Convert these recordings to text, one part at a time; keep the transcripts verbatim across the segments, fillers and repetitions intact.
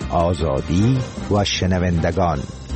آزادی و شنوندگان.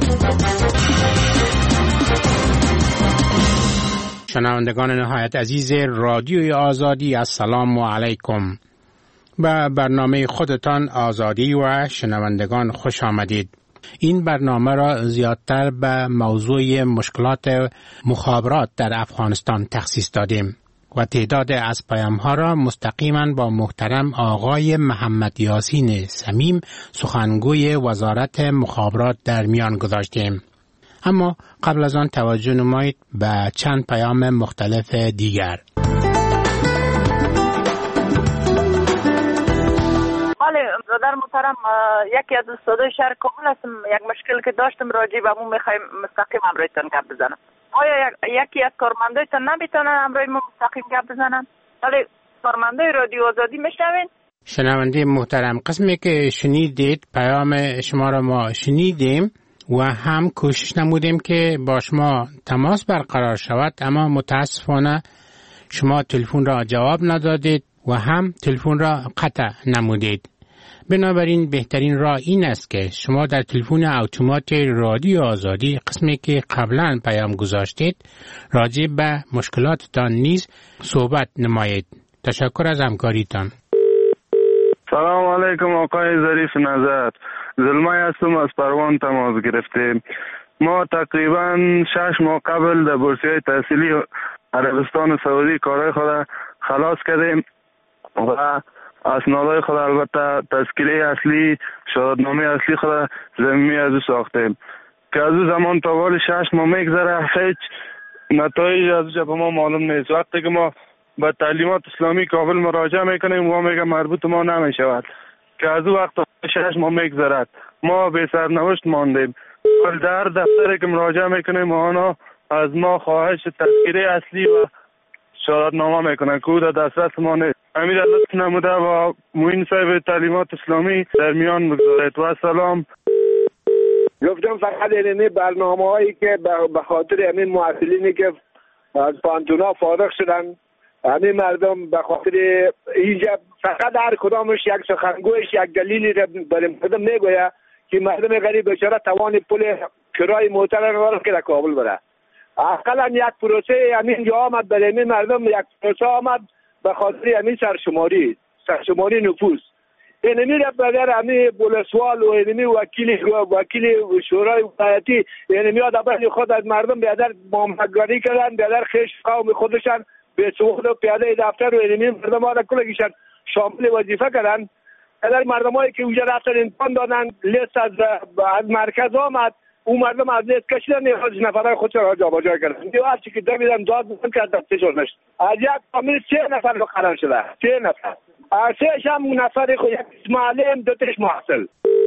شنوندگان نهایت عزیز رادیوی آزادی، السلام علیکم. به برنامه خودتان آزادی و شنوندگان خوش آمدید. این برنامه را زیادتر به موضوع مشکلات مخابرات در افغانستان تخصیص دادیم و تعداد از پیام‌ها را مستقیما با محترم آقای محمد یاسین صمیم، سخنگوی وزارت مخابرات، در میان گذاشتیم. اما قبل از آن توجه نمایید به چند پیام مختلف دیگر. بله برادر محترم، یکی از استادای شهر کابل هستم. یک مشکل که داشتم راجع به اون میخوایم مستقیم امرویتان گپ بزنم. آیا یکی از کارمندایتان نمیتونن امروی ما مستقیم گپ بزنن؟ ولی کارمندای رادیو آزادی میشنوین؟ شنونده محترم، قسمی که شنیدید پیام شما را ما شنیدیم و هم کوشش نمودیم که با شما تماس برقرار شود، اما متاسفانه شما تلفن را جواب ندادید و هم تلفن را قطع نمودید. بنابراین بهترین راه این است که شما در تلفن اتومات رادیو آزادی قسمی که قبلا پیام گذاشتید راجع به مشکلاتتان نیز صحبت نمایید. تشکر از همکاریتان. سلام علیکم آقای ظریف نظر، زلمه هستم از پروان تماس گرفتیم. ما تقریبا شش ماه قبل در بورسیه تحصیلی عربستان سعودی کارهای خود خلاص کردیم و اسنادهای خود، البته تذکره اصلی، شهادتنامه اصلی خود زمینی از او ساختیم که از او زمان تا وال شش ماه میگذره، هیچ نتایج از او به ما معلوم نیست. وقتی که ما به تعلیمات اسلامی کابل مراجعه میکنیم و میگه مربوط ما نمیشود که از او وقت شش ماه میگذرد، ما به سرنوشت ماندیم. در دفتری که مراجعه میکنیم آنها از ما خواهش تذکره اصلی و شهادتنامه میکنن که او در دسترس ما نیست. امیر لطف نموده و معین صاحب تعلیمات اسلامی در میان بگذارید. و سلام. گفتم فقط اینمی برنامه هایی که به خاطر همین معطلینی که از پانتونا فارغ شدن، همین مردم به خاطر اینجا فقط هر کدامش یک سخنگویش یک دلیلی را برای مردم میگویه که مردم غریب بیچاره توان پول کرای موتر را نداره که در کابل بره. اقلا یک پروسه همین جا آمد برای همین مردم، یک پروسه آمد به خاطر همین سرشماری سرشماری نفوس. اینمی را بدر همین بولسوال و اینمی وکیل وکیل شورای ولایتی اینمی ها دبر خود از مردم بیادر مامگانی کردن، بیادر خیش قوم خودشان به سوخت و پیاده دفتر و اینمی مردم ها را کلگیشن شامل وظیفه کردن. بیادر مردم هایی که اونجا رفتن امتحان دادن، لیست از, از مرکز آمد، اون مردم از لیست کشیدن، یک نفرهای خودشان را جا با جا کردن. دیو هرچی که دویدن داد بودن که از دستشون نشد. از یک فامیل سه نفر رو قرار شده، سه نفر. سهش هم نفر خود، یک معلم، دو تاش محصل.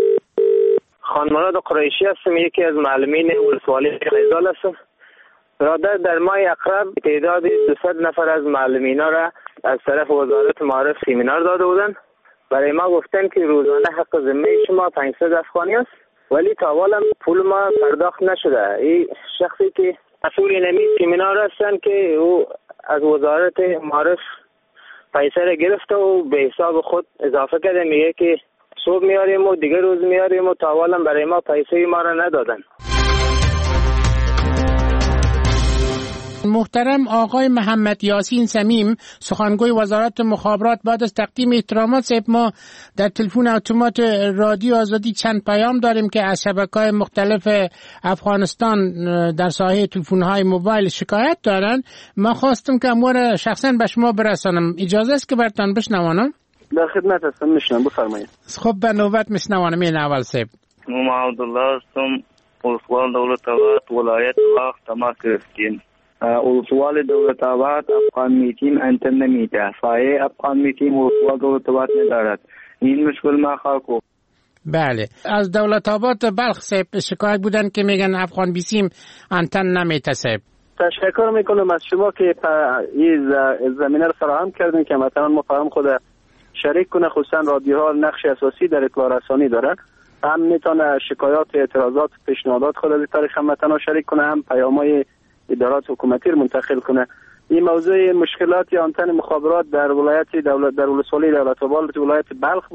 خان مراد قریشی هستم، یکی از معلمین ولسوالی غزال هستم. برادر، در ماه اقرب تعداد دویست نفر از معلمینا را از طرف وزارت معارف سیمینار داده بودن. برای ما گفتن که روزانه حق ذمه شما پانصد افغانی است، ولی تا حالا پول ما پرداخت نشده. این شخصی که مسئول نمی سیمینار هستن که او از وزارت معارف پیسه را گرفته و به حساب خود اضافه کرده، میگه که صبح میاریم و دیگه روز میاریم و تا حالا برای ما پیسه ما را ندادن. محترم آقای محمد یاسین صمیم، سخنگوی وزارت مخابرات، بعد از تقدیم احترامات صاحب، ما در تلفن اتومات رادیو آزادی چند پیام داریم که از شبکه‌های مختلف افغانستان در ساحه تلفن‌های موبایل شکایت دارن. ما خواستم که امور شخصا به شما برسانم. اجازه است که براتون بشنوانم؟ در خدمت هستم، میشنم، بفرمایید. خب به نوبت میشنوانم. این اول صاحب. ما عبدالله هستم، ولسوال دولت آباد، ولایت وقت تماس گرفتیم. ولسوال دولت آباد افغان میتیم انتر نمیده، سایه افغان میتیم ولسوال دولت آباد ندارد. این مشکل ما خاکو. بله، از دولت آباد بلخ صاحب شکایت بودن که میگن افغان بیسیم انتن نمیته صاحب. تشکر میکنم از شما که این زمینه رو فراهم کردین که مثلا مفاهیم خود شریک کنه، خصوصا رادیوها نقش اساسی در اطلاع رسانی داره. هم میتونه شکایات، اعتراضات، پیشنهادات خود به طریق هموطنا شریک کنه، هم پیام‌های ادارات حکومتی رو منتقل کنه. این موضوع مشکلات آنتن مخابرات در ولایت دولت در ولسوالی دولت آباد ولایت بلخ بود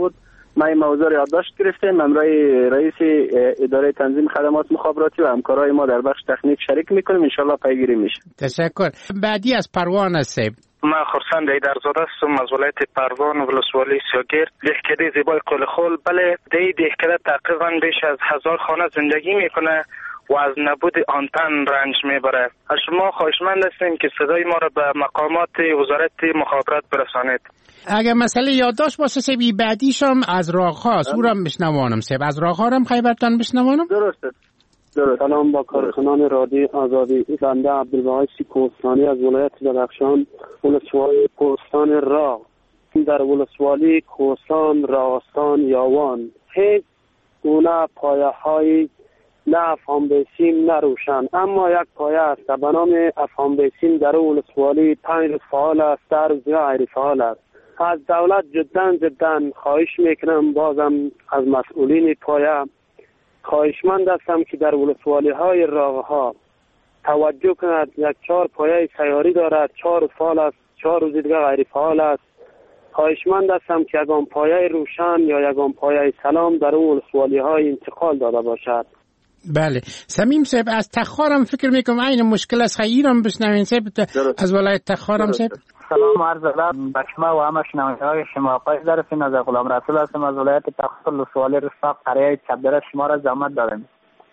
ما این موضوع را یادداشت گرفتیم. همراه رئیس اداره تنظیم خدمات مخابراتی و همکارای ما در بخش تکنیک شریک میکنیم، انشالله پیگیری میشه. تشکر. بعدی از پروان است. من خرسند ایدرزاده هستم از ولایت پروان و ولسوالی سیاگرد، دهکده زیبای قلخول. بله، دی دهکده تقریبا بیش از هزار خانه زندگی میکنه و از نبود آنتن رنج میبره. از شما خواهشمند هستیم که صدای ما را به مقامات وزارت مخابرات برسانید. اگر مسئله یادداشت باشه سبی بعدیش هم از راه‌هاست، او را بشنوانم سب از راه‌ها هم خیبرتان بشنوانم. درسته. درست. سلام با کارکنان رادیو آزادی. بنده عبدالباقی کوهستانی از ولایت بدخشان، ولسوالی کوهستان راه. در ولسوالی کوهستان راستان یاوان هیچ گونه پایه‌های نه افهام بیسیم نه روشن، اما یک پایه است به نام افهام بیسیم در ولسوالی پنج فعال است، در روزی غیر فعال است. از دولت جدا جدا خواهش میکنم، بازم از مسئولین پایه خواهشمند هستم که در ولسوالی های راه ها توجه کند. یک چهار پایه سیاری دارد، چهار فعال است، چهار روزی دیگه غیر فعال است. خواهشمند هستم که یگان پایه روشن یا یگان پایه سلام در ولسوالی های انتقال داده باشد. بله. سمیم صاحب از تخارم فکر میکنم این مشکل است، خیرم بشنوین صاحب از ولایت تخارم صاحب. سلام عرض ادب به شما و همه شنوندگان شما. آقای ظریفی نظر غلام رسول هستم از ولایت تخار ولسوالی رفاق قریه چبدره. شما را زحمت دارم.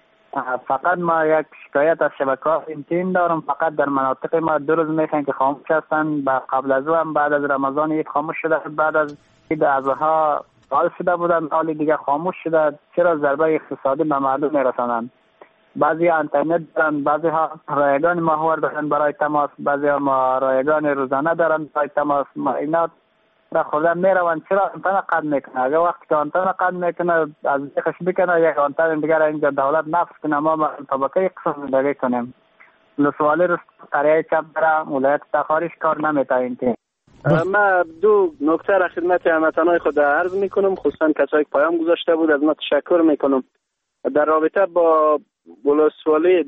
فقط ما یک شکایت از شبکه‌های اینترنت دارم. فقط در مناطق ما دو روز میخوان که خاموش هستن. قبل از او هم بعد از رمضان یک خاموش شده، بعد از عید اضحی فعال شده بودن، حالی دیگه خاموش شده. چرا ضربه اقتصادی به مردم میرسانند؟ بعضی اینترنت دارن، بعضی ها رایگان ماهوار دارن برای تماس، بعضی ها رایگان روزانه دارن برای تماس. ما اینا را خودم میروند. چرا آنتن قطع میکنه؟ اگر وقتی که آنتن قطع میکنه از بیخش بکنه یک آنتن دیگر اینجا دولت نفس کنه، ما طبقه اقتصاد زندگی کنیم. ولسوالی رو قریه چبدره ولایت تخارش کار نمیتاین که ما دو نکته را خدمت هموطنان خود عرض میکنم، خصوصا کسایی که پیام گذاشته بود از ما تشکر میکنم. در رابطه با ولسوالی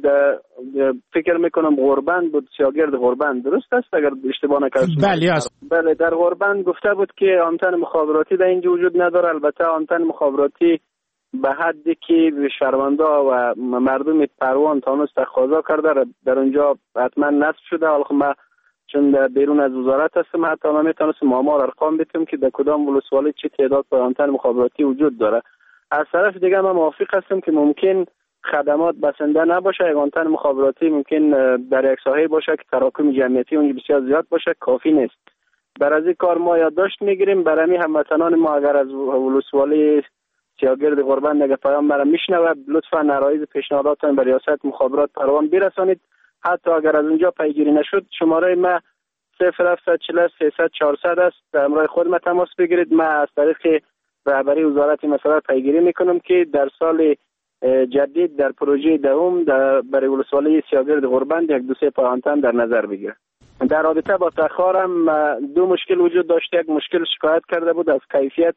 فکر میکنم غربند بود، سیاگرد غربند، درست است اگر اشتباه نکردم؟ بله است. بله، در غربند گفته بود که آنتن مخابراتی در اینجا وجود نداره. البته آنتن مخابراتی به حدی که شهروندا و مردم پروان تانست تقاضا کرده در اونجا حتما نصب شده. حالا ما چون در بیرون از وزارت هستم حتی ما میتونستم آمار ارقام بدیم که در کدام ولسوالی چه تعداد آنتن مخابراتی وجود داره. از طرف دیگه من موافق هستم که ممکن خدمات بسنده نباشه. یک آنتن مخابراتی ممکن در یک ساحه باشه که تراکم جمعیتی اون بسیار زیاد باشه، کافی نیست. بر از این کار ما یادداشت میگیریم برای هموطنان ما. اگر از ولسوالی سیاگرد غربند اگر پیام برام میشنوه لطفا نرایز پیشنهاداتتون به ریاست مخابرات پروان برسانید. حتی اگر از اونجا پیگیری نشد شماره ما صفر هفت چهل سیصد چهارصد است، در همراه خود ما تماس بگیرید. ما از طریق رهبری وزارت مسائل پیگیری میکنم که در سال جدید در پروژه دوم در برای ولسوالی سیاگرد غربند یک دو سه پایانتن در نظر بگیره. در رابطه با تخارم دو مشکل وجود داشته. یک مشکل شکایت کرده بود از کیفیت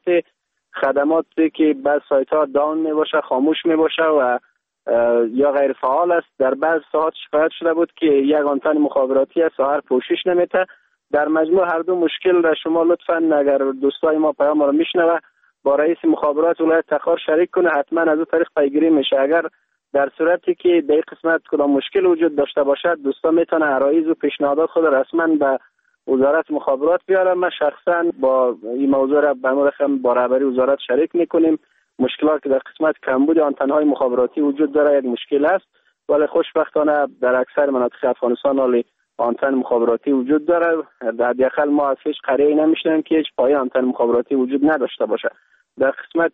خدماتی که بعض سایت ها داون می باشه، خاموش می باشه و یا غیر فعال است. در بعض ساعات شکایت شده بود که یک آنتن مخابراتی از ساحر پوشش نمیته. در مجموع هر دو مشکل را شما لطفا اگر دوستای ما پیام ما رو میشنوه با رئیس مخابرات ولایت تخار شریک کنه، حتما از اون طریق پیگیری میشه. اگر در صورتی که در قسمت کدام مشکل وجود داشته باشد دوستان میتونه عرایض و پیشنهادات خود رسما به وزارت مخابرات بیارم. من شخصا با این موضوع را به مرخم با رهبری وزارت شریک میکنیم. مشکلات که در قسمت کمبود آنتن‌های مخابراتی وجود داره یک مشکل است، ولی خوشبختانه در اکثر مناطق افغانستان حالی آنتن مخابراتی وجود داره. در حداقل ما از هیچ قریه‌ای نمیشنیم که هیچ پایه آنتن مخابراتی وجود نداشته باشه. در قسمت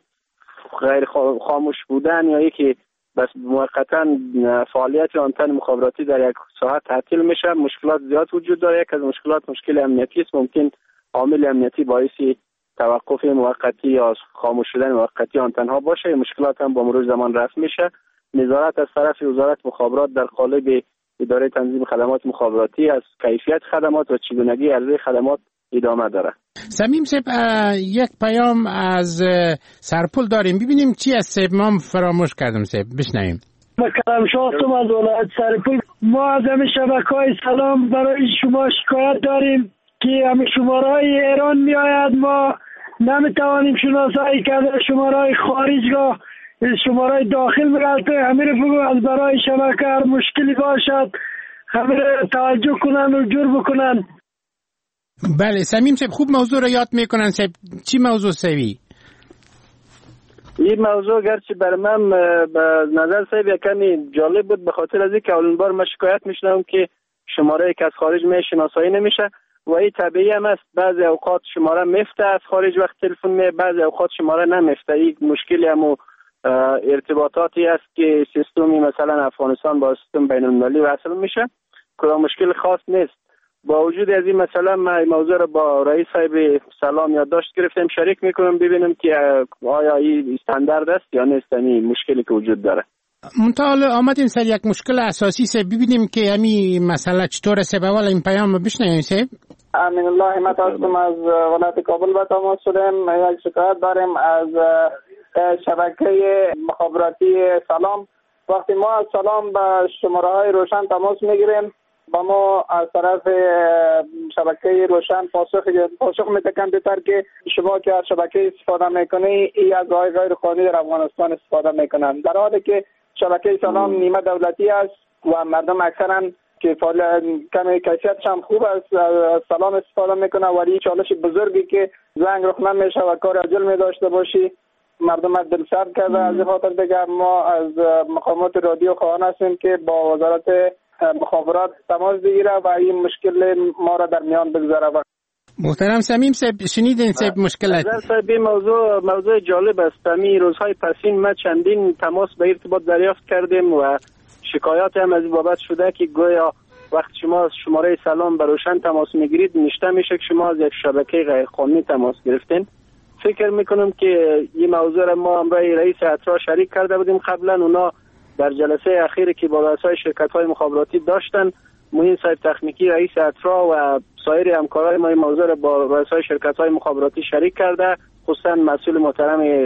غیر خاموش بودن یا یکی بس موقتا فعالیت آنتن مخابراتی در یک ساعت تعطیل میشه، مشکلات زیاد وجود داره. یک از مشکلات مشکل امنیتی است. ممکن عامل امنیتی باعث توقف موقتی یا خاموش شدن موقتی آنتن ها باشه. مشکلات هم با مرور زمان رفع میشه. نظارت از طرف وزارت مخابرات در قالب اداره تنظیم خدمات مخابراتی از کیفیت خدمات و چگونگی عرضه خدمات ادامه داره. سمیم صاحب یک پیام از سرپل داریم، ببینیم چی از صاحب ما فراموش کردم صاحب بشنویم. مکرم شاستم از ولایت سرپل. ما از همه شبکه‌های سلام برای شما شکایت داریم که همه شماره های ایران می آید، ما نمیتوانیم شناسایی کردن شماره خارجگاه شماره داخل میگلته. همین بگو از برای شبکه هر مشکلی باشد همین توجه کنن و جور بکنن. بله سمیم صاحب خوب موضوع رو یاد میکنن صاحب. چی موضوع سوی؟ این موضوع گرچه بر من به نظر صاحب یک کمی جالب بود، به خاطر از اینکه اولین بار من شکایت میشنم که شماره که از خارج می شناسایی نمیشه و این طبیعی هم است. بعضی اوقات شماره میفته از خارج وقت تلفن می، بعضی اوقات شماره نمیفته. این مشکلی هم ارتباطاتی است که سیستمی مثلا افغانستان با سیستم بین المللی وصل میشه، کدام مشکل خاص نیست. با وجود از این مثلا ما موضوع را با رئیس صاحب سلام یادداشت گرفتیم شریک میکنم ببینیم که آیا این استاندارد است یا نیست، این مشکلی که وجود داره. منتها آمدیم سر یک مشکل اساسی سه ببینیم که همین مسئله چطور سه. اول این پیام بشنویم سه. امین الله همت هستم از ولایت کابل به تماس شدیم. یک شکایت داریم از شبکه مخابراتی سلام. وقتی ما از سلام به شماره های روشن تماس میگیریم با ما از طرف شبکه روشن پاسخ پاسخ میده کامپیوتر که شما که از شبکه استفاده میکنی ای از راه غیر قانونی در افغانستان استفاده میکنن، در حالی که شبکه سلام نیمه دولتی است و مردم اکثرا که کمی کیفیتش هم خوب است از سلام استفاده میکنه. ولی چالش بزرگی که زنگ رخ نمیشه و کار عاجل می داشته باشی مردم از دل سرد کرده. از این خاطر دیگر ما از مقامات رادیو خواهان هستیم که با وزارت مخابرات تماس بگیره و این مشکل ما را در میان بگذاره. محترم سمیم صاحب شنیدین صاحب مشکلات صاحب موضوع موضوع جالب است. همین روزهای پسین ما چندین تماس به ارتباط دریافت کردیم و شکایات هم از این بابت شده که گویا وقتی شما شماره سلام به روشن تماس میگیرید نشته میشه که شما از یک شبکه غیر قانونی تماس گرفتین. فکر میکنم که این موضوع را ما امروز رئیس اترا شریک کرده بودیم قبلا. اونا در جلسه اخیری که با رؤسای شرکت‌های مخابراتی داشتن، معین صاحب تکنیکی رئیس اترا و سایر همکارای ما این موضوع را با رؤسای شرکت‌های مخابراتی شریک کرده، خصوصا مسئول محترم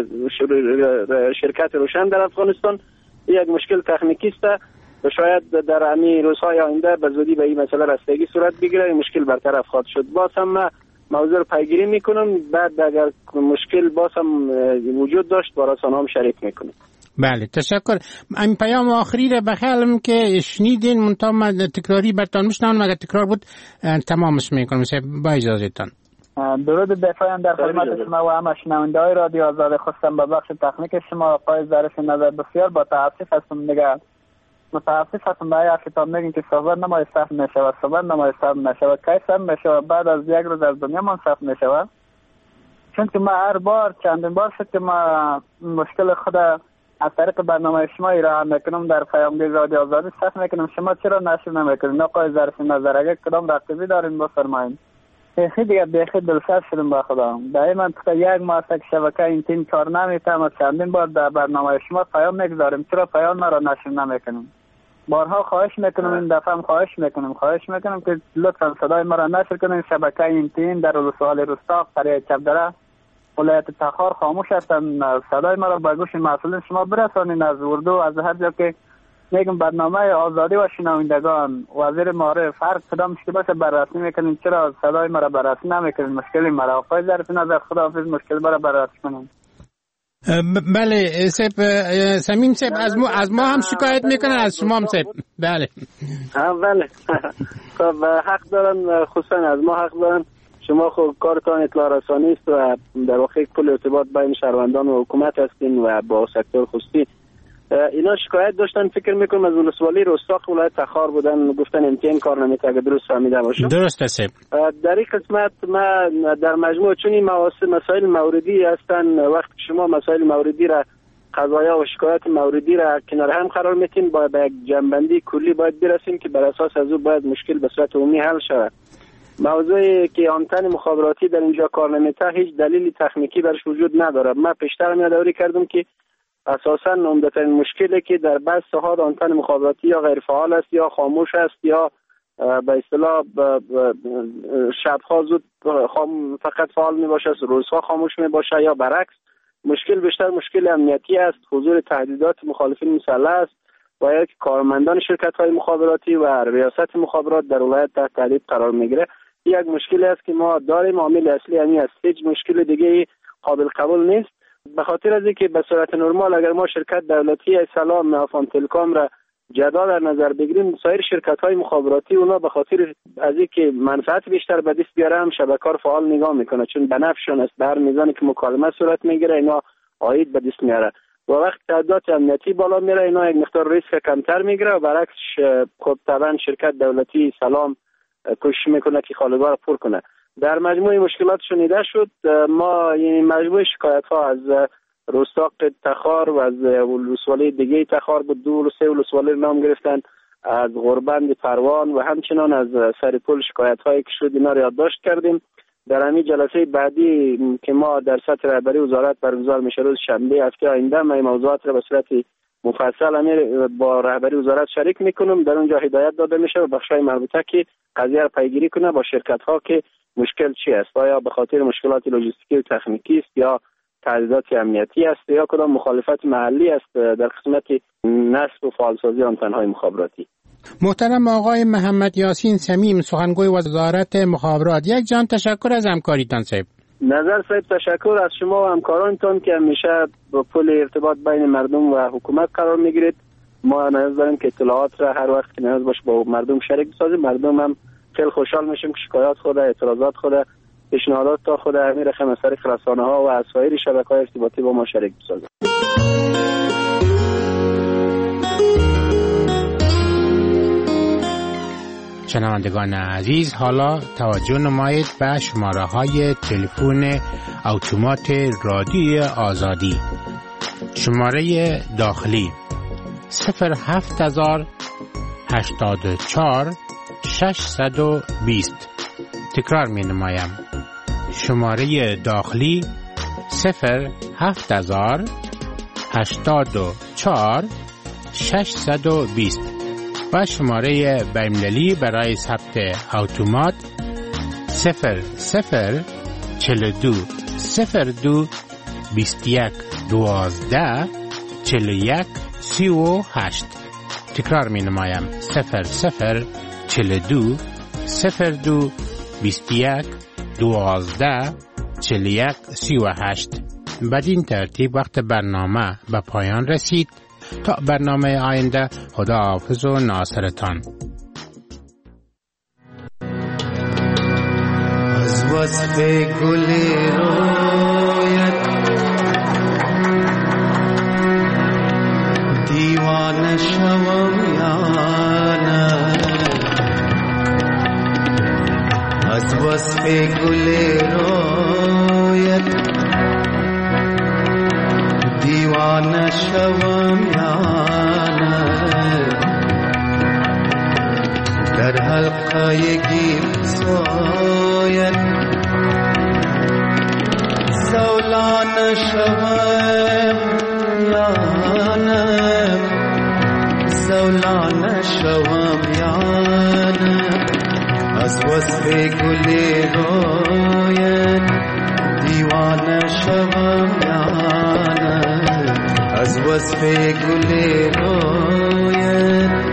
شرکت روشن در افغانستان. یک مشکل تکنیکی است و شاید در همین روزهای آینده به زودی به این مسئله رسیدگی صورت بگیره، این مشکل برطرف خواهد شد. باز هم من موضوع رو پیگیری میکنم، بعد اگر مشکل باز هم وجود داشت با رسانه هم شریک میکنم. بله تشکر. این پیام آخری را بخیالم که شنیدین منتها من تکراری برتان میشنم، مگر تکرار بود تمامش میکنم با اجازهتان. درود دفاعی در خدمت شما و همه شنونده‌های رادیو آزاد. خواستم به بخش تکنیک شما آقای ظریف نظر بسیار با تاسف هستم دیگه متاسف هستم به این خطاب میگین که صحبت نمای صرف نشود صحبت نمای صرف نشود کی صرف نشود بعد از یک روز از دنیا من صرف نشود، چون که ما هر بار چندین بار شد که ما مشکل خود از طریق برنامه شما ایران میکنم در پیامگیر رادیو آزادی صرف میکنم. شما چرا نشر نمیکنید؟ آقای ظریف نظر اگر کدام رقیبی دارین بفرمایید. بیخی دیگه بیخی دلسرد شدم با خدا. دائما تا یک ماه تا شبکه اینترنت کار نمیتونم، چندین بار در برنامه شما پیام میگذاریم چرا پیام ما را نشر نمیکنیم. بارها خواهش میکنم، این دفعه هم خواهش میکنم خواهش میکنم که لطفا صدای ما را نشر کنین. شبکه اینترنت در ولسوالی رستاق قریه چپدره ولایت تخار خاموش هستن. صدای ما را به گوش مسئولین شما برسانین از اردو از هر جا که میگم برنامه آزادی و شنوندگان وزیر معارف هر کدام مشکل باشه بررسی میکنین چرا صدای ما را بررسی نمیکنین؟ مشکلی مرا آقای ظریف نظر خداحافظ مشکل برا بررسی کنین. بله سب سمیم سب از ما از ما هم شکایت میکنن از شما هم سب. بله بله خب حق دارن، خصوصا از ما حق دارن. شما خب کارتان اطلاع رسانی است و در واقع کل ارتباط بین شهروندان و حکومت هستین و با سکتور خصوصی. اینا شکایت داشتن، فکر میکنم از ولسوالی رستاق ولایت تخار بودن، گفتن امتحان کار نمیشه اگه درست فهمیده باشم. درست است. در این قسمت ما در مجموع چون این مسائل موردی هستن، وقتی شما مسائل موردی را قضایا و شکایت موردی را کنار هم قرار میتین با به یک جنبندی کلی باید برسیم که بر اساس از او باید مشکل به صورت عمومی حل شود. موضوعی که آنتن مخابراتی در اینجا کار نمیته هیچ دلیلی تکنیکی برش وجود نداره. من پیشتر هم یادآوری کردم که اساساً عمدترین مشکلی که در بعض ساحات آنتن مخابراتی یا غیر فعال است یا خاموش است یا به اصطلاح شب‌ها زود خام فقط فعال می باشه، روزها خاموش می باشه یا برعکس. مشکل بیشتر مشکل امنیتی است، حضور تهدیدات مخالفین مسلح است و یک کارمندان شرکت‌های مخابراتی و ریاست مخابرات در ولایت تحت تهدید قرار میگیره. یک مشکلی است که ما داریم، عامل اصلی همین است. هیچ مشکل دیگه قابل قبول نیست. به خاطر از اینکه به صورت نرمال اگر ما شرکت دولتی سلام، افام تلکام را جدا در نظر بگیریم، سایر شرکت‌های مخابراتی اونا به خاطر از اینکه منفعت بیشتر به دست بیاره هم شبکه‌ها فعال نگاه میکنه، چون به نفعشون است. به هر میزانی که مکالمه صورت میگیره اینا عاید به دست میاره و وقت تعداد امنیتی بالا میره اینا یک مقدار ریسک کمتر میگیره و برعکس خب طبعا شرکت دولتی سلام کوشش میکنه که خالگاه را پر کنه. در مجموع مشکلات شنیده شد. ما یعنی مجموع شکایت ها از روستاق تخار و از ولسوالی دیگه تخار بود، دو و سه ولسوالی نام گرفتن، از غربند پروان و همچنان از سرپل شکایت هایی که شد اینا را یادداشت کردیم. در همین جلسه بعدی که ما در سطح رهبری وزارت برگزار میشه روز شنبه هفته آینده، ما این موضوعات را به صورت مفصل امیر با رهبری وزارت شریک میکنم. در اونجا هدایت داده میشه و بخشای مربوطه که قضیه را پیگیری کنه با شرکت ها که مشکل چی است، آیا به خاطر مشکلات لوجستیکی و تکنیکی است یا تعهدات امنیتی است یا کدام مخالفت محلی است در قسمت نصب و فعالسازی آنتن‌های مخابراتی. محترم آقای محمد یاسین صمیم، سخنگوی وزارت مخابرات، یک جان تشکر از همکاریتان صاحب. نظر صاحب تشکر از شما و همکارانتان که همیشه با پل ارتباط بین مردم و حکومت قرار میگیرید. ما نیاز داریم که اطلاعات را هر وقت که نیاز باشه با مردم شریک بسازیم. مردم هم خیلی خوشحال میشیم که شکایات خود، اعتراضات خود، پیشنهادات تا خود امیر رقم از طریق رسانه‌ها و از سایر شبکه‌های ارتباطی با ما شریک بسازیم. شنوندگان عزیز، حالا توجه نمایید به شماره‌های تلفن اتومات رادیوی آزادی. شماره داخلی صفر هفت هزار هشتاد و چهار ششصد و بیست. تکرار می نمایم. شماره داخلی صفر هفت هزار هشتاد و چهار ششصد و بیست و شماره بین‌المللی برای ثبت اتومات صفر صفر چهل و دو صفر دو بیست و یک دوازده چهل و یک سی و هشت. تکرار می نمایم. صفر صفر چهل و دو صفر دو بیست و یک دوازده چهل و یک سی و هشت. بدین ترتیب وقت برنامه به پایان رسید. تا برنامه آینده، خداحافظ و ناصرتان. از وصف گل رویت دیوانه شوم یا نه، از وصف گل رویت دیوانه شوم یا نه، در حلقه گیب سویت زولانه شوم یا نه، زولانه شوم یا نه، از وصف گل رویت دیوانه شوم یا نه، از وصف گل رویت.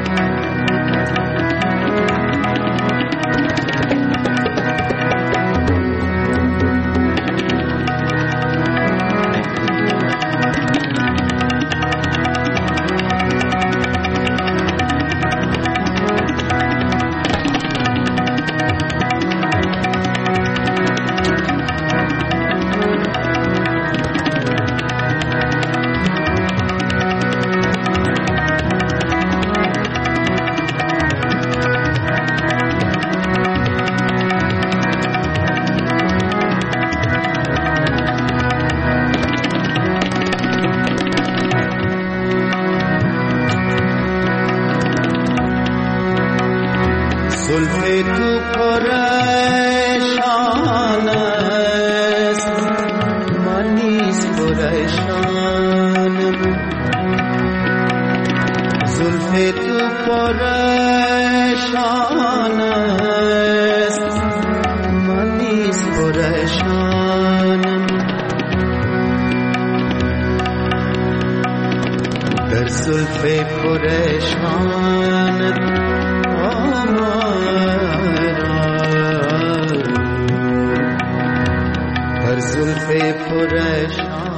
زلف پریشان